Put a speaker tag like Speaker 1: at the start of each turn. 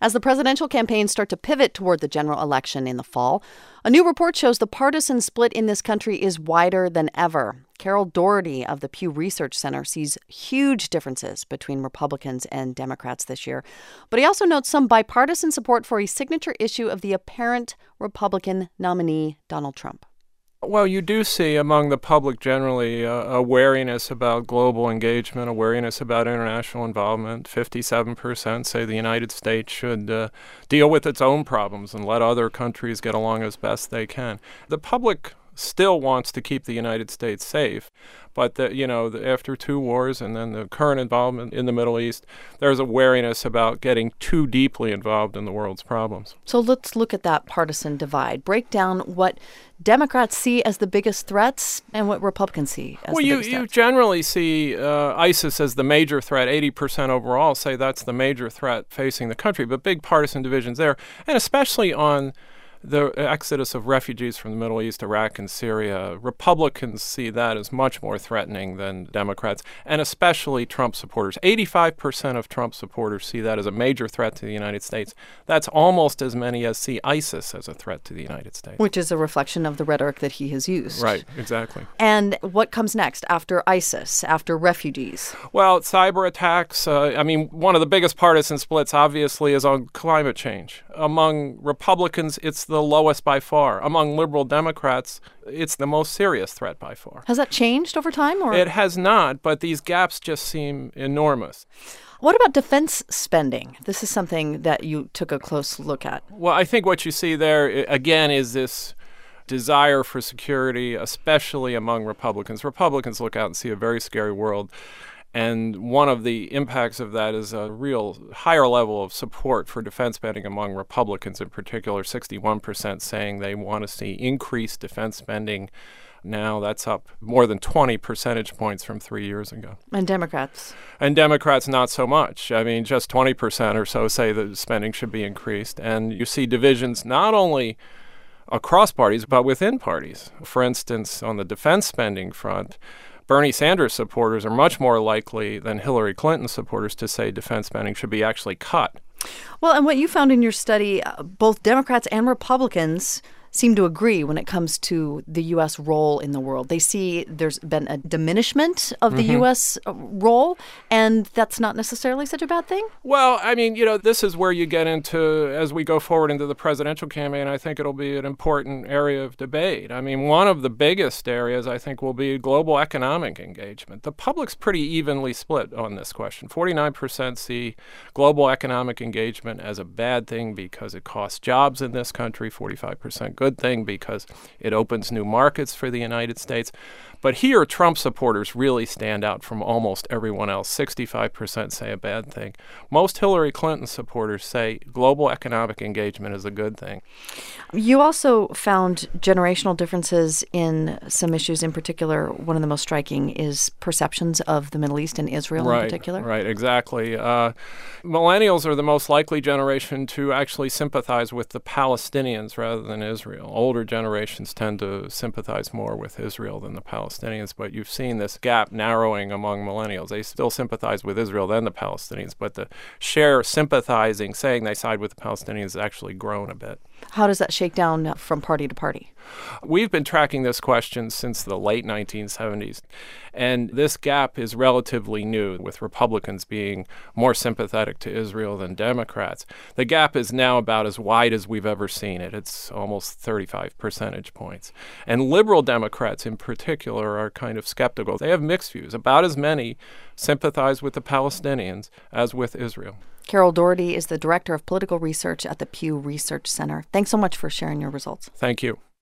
Speaker 1: As the presidential campaigns start to pivot toward the general election in the fall, a new report shows the partisan split in this country is wider than ever. Carol Doherty of the Pew Research Center sees huge differences between Republicans and Democrats this year. But he also notes some bipartisan support for a signature issue of the apparent Republican nominee, Donald Trump.
Speaker 2: Well, you do see among the public generally a wariness about global engagement, a wariness about international involvement. 57% say the United States should deal with its own problems and let other countries get along as best they can. The public still wants to keep the United States safe. But, after two wars and then the current involvement in the Middle East, there's a wariness about getting too deeply involved in the world's problems.
Speaker 1: So let's look at that partisan divide. Break down what Democrats see as the biggest threats and what Republicans see as the biggest threats.
Speaker 2: Well, you generally see ISIS as the major threat. 80% overall say that's the major threat facing the country, but big partisan divisions there, and especially on the exodus of refugees from the Middle East, Iraq, and Syria. Republicans see that as much more threatening than Democrats, and especially Trump supporters. 85% of Trump supporters see that as a major threat to the United States. That's almost as many as see ISIS as a threat to the United States.
Speaker 1: Which is a reflection of the rhetoric that he has used.
Speaker 2: Right, exactly.
Speaker 1: And what comes next after ISIS, after refugees?
Speaker 2: Well, cyber attacks. One of the biggest partisan splits, obviously, is on climate change. Among Republicans, it's the lowest by far. Among liberal Democrats, it's the most serious threat by far.
Speaker 1: Has that changed over time? Or?
Speaker 2: It has not, but these gaps just seem enormous.
Speaker 1: What about defense spending? This is something that you took a close look at.
Speaker 2: Well, I think what you see there, again, is this desire for security, especially among Republicans. Republicans look out and see a very scary world. And one of the impacts of that is a real higher level of support for defense spending among Republicans in particular, 61% saying they want to see increased defense spending. Now that's up more than 20 percentage points from 3 years ago.
Speaker 1: And Democrats?
Speaker 2: And Democrats, not so much. Just 20% or so say that spending should be increased. And you see divisions not only across parties, but within parties. For instance, on the defense spending front, Bernie Sanders supporters are much more likely than Hillary Clinton supporters to say defense spending should be actually cut.
Speaker 1: Well, and what you found in your study, both Democrats and Republicans seem to agree when it comes to the U.S. role in the world. They see there's been a diminishment of the U.S. role, and that's not necessarily such a bad thing?
Speaker 2: Well, this is where you get into, as we go forward into the presidential campaign, I think it'll be an important area of debate. One of the biggest areas, I think, will be global economic engagement. The public's pretty evenly split on this question. 49% see global economic engagement as a bad thing because it costs jobs in this country, 45% good thing because it opens new markets for the United States. But here, Trump supporters really stand out from almost everyone else. 65% say a bad thing. Most Hillary Clinton supporters say global economic engagement is a good thing.
Speaker 1: You also found generational differences in some issues. In particular, one of the most striking is perceptions of the Middle East and Israel in particular.
Speaker 2: Right, exactly. Millennials are the most likely generation to actually sympathize with the Palestinians rather than Israel. Older generations tend to sympathize more with Israel than the Palestinians, but you've seen this gap narrowing among millennials. They still sympathize with Israel than the Palestinians, but the share sympathizing, saying they side with the Palestinians, has actually grown a bit.
Speaker 1: How does that shake down from party to party?
Speaker 2: We've been tracking this question since the late 1970s, and this gap is relatively new, with Republicans being more sympathetic to Israel than Democrats. The gap is now about as wide as we've ever seen it. It's almost 35 percentage points. And liberal Democrats in particular are kind of skeptical. They have mixed views. About as many sympathize with the Palestinians as with Israel.
Speaker 1: Carol Doherty is the Director of Political Research at the Pew Research Center. Thanks so much for sharing your results.
Speaker 2: Thank you.